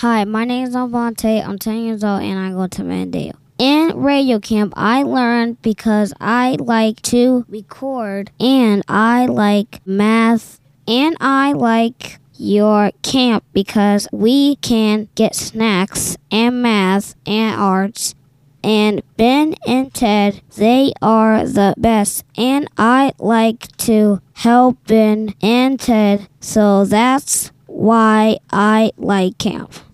Hi, my name is Avante. I'm 10 years old and I go to Mandale. In radio camp, I learned because I like to record and I like math and I like your camp because we can get snacks and math and arts. And Ben and Ted, they are the best. And I like to help Ben and Ted, so that's why I like camp.